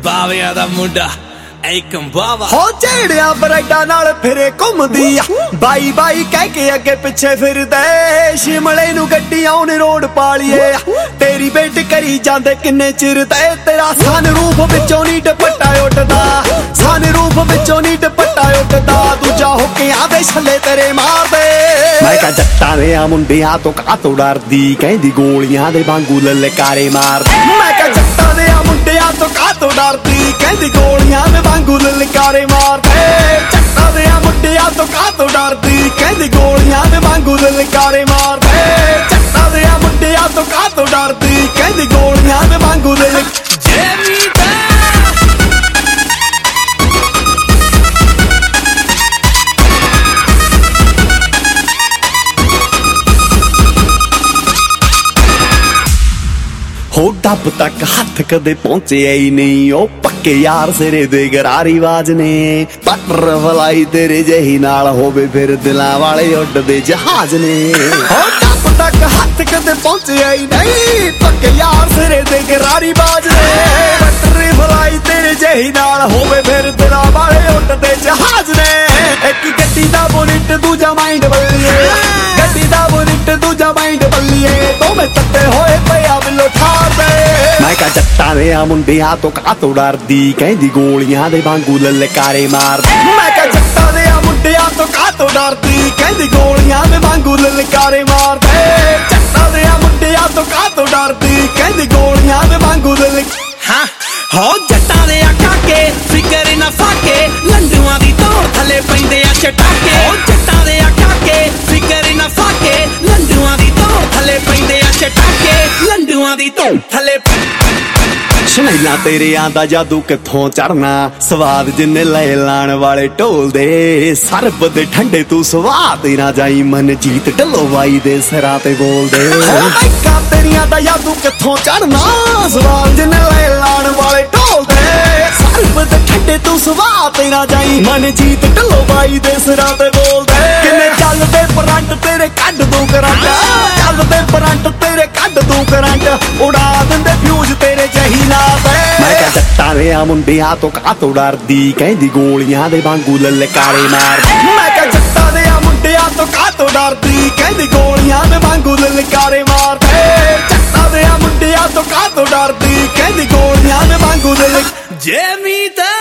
ਬਾਵਿਆਂ ਦਾ ਮੁੰਡਾ ਇੱਕ ਬਾਵਾ ਹੋ ਝੇੜਿਆ ਬਰੈਡਾਂ ਨਾਲ ਫਿਰੇ ਘੁੰਮਦੀ ਆ ਬਾਈ ਬਾਈ ਕਹਿ ਕੇ ਅੱਗੇ ਪਿੱਛੇ ਫਿਰਦੇ ਸ਼ਿਮਲੇ ਨੂੰ ਗੱਡੀ ਆਉਣ ਰੋਡ ਪਾਲੀਏ ਤੇਰੀ ਵੇਟ ਕਰੀ ਜਾਂਦੇ ਕਿੰਨੇ ਚਿਰ ਤੇ ਤੇਰਾ ਸਨ ਰੂਪ ਵਿੱਚੋਂ ਨੀ ਦੁਪੱਟਾ ਉੱਡਦਾ ਸਨ ਰੂਪ ਵਿੱਚੋਂ ਨੀ ਦੁਪੱਟਾ ਉੱਡਦਾ ਦੂਜਾ ਹੋ ਕੇ ਆਵੇ ਛੱਲੇ ਤੇਰੇ ਮਾਰਦੇ ਮੈਂ ਕਹਾਂ ਜੱਟਾਂ ਦੇ ਆ ਮੁੰਡਿਆਂ ਤੋਂ ਕਾਤੋਂ ਡਰਦੀ ਕਹਿੰਦੀ ਗੋਲੀਆਂ ਦੇ ਵਾਂਗੂ ਲਲਕਾਰੇ ਮਾਰਦੀ ਮੈਂ ਕਹਾਂ ਜੱਟਾਂ ਦੇ ਆ ਮੁੰਡਿਆਂ ਤੋਂ ਕਾਤੋਂ ਡਰਦੀ ਕਹਿੰਦੀ ਗੋਲੀਆਂ ਦੇ ਵਾਂਗੂ ਲਲਕਾਰੇ ਮਾਰਦੇ ਜੱਟਾਂ ਦੇ ਆ ਮੁੰਡਿਆਂ ਤੋਂ ਕਾਤੋਂ ਡਰਦੀ ਕਹਿੰਦੀ ਗੋਲੀਆਂ ਦੇ ਵਾਂਗੂ ਲਲਕਾਰੇ ਮਾਰਦੇ ਜੱਟਾਂ ਦੇ ਆ ਮੁੰਡਿਆਂ ਤੋਂ ਕਾਤੋਂ ਡਰਦੀ ਕਹਿੰਦੀ ਗੋਲੀਆਂ ਦੇ ਵਾਂਗੂ ਹੋ ਡੱਬ ਤੱਕ ਹੱਥ ਕਦੇ ਪਹੁੰਚਿਆ ਹੀ ਨਹੀਂ ਉਹ ਪੱਕੇ ਯਾਰ ਸਿਰੇ ਦੇ ਗਰਾਰੀ ਬਾਜ ਨੇ ਬਟਰਫਲਾਈ ਤੇਰੇ ਜਿਹੀ ਨਾਲ ਹੋਵੇ ਫਿਰ ਦਿਲਾਂ ਵਾਲੇ ਉੱਡਦੇ ਜਹਾਜ਼ ਨੇ ਹੋ ਡੱਬ ਤੱਕ ਹੱਥ ਕਦੇ ਪਹੁੰਚਿਆ ਹੀ ਨਹੀਂ ਪੱਕੇ ਯਾਰ ਸਿਰੇ ਦੇ ਗਰਾਰੀ ਬਾਜ ਨੇ ਬਟਰਫਲਾਈ ਤੇਰੇ ਜਿਹੀ ਨਾਲ ਹੋਵੇ ਫਿਰ ਦਿਲਾਂ ਵਾਲੇ ਉੱਡਦੇ ਜਹਾਜ਼ ਨੇ ਇੱਕ ਗੱਡੀ ਦਾ ਬੋਨਟ ਦੂਜਾ ਮਾਈਂਡ ਬੱਲੀਏ ਗੱਡੀ ਦਾ ਬੋਨਟ ਦੂਜਾ ਮਾਈਂਡ ਬੱਲੀਏ ਦੋਵੇਂ ਤੱਤੇ ਹੋਏ ਪਿਆ ਬਿੱਲੋ ਮੈਂ ਕਹਾਂ ਜੱਟਾਂ ਦੇ ਆ ਮੁੰਡਿਆਂ ਤੋਂ ਕਾਤੋਂ ਡਰਦੀ ਕਹਿੰਦੀ ਗੋਲੀਆਂ ਦੇ ਵਾਂਗੂ ਲਲਕਾਰੇ ਮਾਰਦੀ ਮੈਂ ਕਹਾਂ ਜੱਟਾਂ ਦੇ ਆ ਮੁੰਡਿਆਂ ਤੋਂ ਕਾਤੋਂ ਡਰਦੀ ਕਹਿੰਦੀ ਗੋਲੀਆਂ ਦੇ ਵਾਂਗੂ ਲਲਕਾਰੇ ਮਾਰਦੇ ਜੱਟਾਂ ਦੇ ਆ ਮੁੰਡਿਆਂ ਤੋਂ ਕਾਤੋਂ ਡਰਦੀ ਕਹਿੰਦੀ ਗੋਲੀਆਂ ਦੇ ਵਾਂਗੂ ਹਾਂ ਹੋ ਜੱਟਾਂ ਦੇ ਆ ਕਾਕੇ ਫਿਕਰ ਨਾ ਫਾਕੇ ਲੰਡੂਆਂ ਦੀ ਧੌਣ ਥੱਲੇ ਪੈਂਦੇ ਆ ਚਟਾਕੇ ਹੋ ਜੱਟਾਂ ਦੇ ਆ ਕਾਕੇ ਫਿਕਰ ਨਾ ਫਾਕੇ ਲੰਡੂਆਂ ਦੀ ਧੌਣ ਥੱਲੇ ਪੈਂਦੇ ਆ ਚਟਾਕੇ ਲੰਡੂਆਂ ਦੀ ਧੌਣ ਥੱਲੇ ਸ਼ਨੈਲਾਂ ਤੇਰਿਆਂ ਦਾ ਜਾਦੂ ਕਿੱਥੋਂ ਚੜਨਾ ਸਵਾਦ ਜਿੰਨੇ ਲੈ ਲਾਣ ਵਾਲੇ ਢੋਲ ਦੇ ਸਰਬ ਦੇ ਠੰਡੇ ਤੂੰ ਸਵਾਦ ਤੇਰਾ ਜਾਈ ਮਨਜੀਤ ਢਲੋਵਾਈ ਦੇ ਸਿਰਾਂ ਤੇ ਬੋਲਦੇ ਮਾਈਕਾਂ ਤੇਰੀਆਂ ਦਾ ਜਾਦੂ ਕਿੱਥੋਂ ਚੜਨਾ ਸਵਾਦ ਜਿੰਨੇ ਲੈ ਲਾਣ ਵਾਲੇ ਢੋਲ ਦੇ ਸਰਬ ਦੇ ਠੰਡੇ ਤੂੰ ਸਵਾਦ ਤੇਰਾ ਜਾਈ ਮਨਜੀਤ ਢਲੋਵਾਈ ਦੇ ਸਿਰਾਂ ਤੇ ਬੋਲਦੇ ਕਿੰਨੇ ਚੱਲਦੇ ਕਰੰਟ ਤੇਰੇ ਕੱਢ ਦੂੰ ਕਰੰਟ ਚੱਲਦੇ ਕਰੰਟ ਤੇਰੇ ਕੱਢ ਦੂੰ ਕਰੰਟ ਉਡਾ ਦਿੰਦੇ ਫਿਊਜ਼ ਤੇਰੇ ਜਹੀ ਮੈਂ ਕਹਾਂ ਜੱਟਾਂ ਦੇ ਆ ਮੁੰਡਿਆਂ ਤੋਂ ਕਾਤੋਂ ਡਰਦੀ ਕਹਿੰਦੀ ਗੋਲੀਆਂ ਦੇ ਵਾਂਗੂ ਲਲਕਾਰੇ ਮਾਰਦੀ ਮੈਂ ਕਹਾਂ ਜੱਟਾਂ ਦੇ ਆ ਮੁੰਡਿਆਂ ਤੋਂ ਕਾਤੋਂ ਡਰਦੀ ਕਹਿੰਦੀ ਗੋਲੀਆਂ ਦੇ ਵਾਂਗੂ ਲਲਕਾਰੇ ਮਾਰਦੇ ਜੱਟਾਂ ਦੇ ਆ ਮੁੰਡਿਆਂ ਤੋਂ ਕਾਤੋਂ ਡਰਦੀ ਕਹਿੰਦੀ ਗੋਲੀਆਂ ਦੇ ਵਾਂਗੂ ਜੇ ਮੀਤ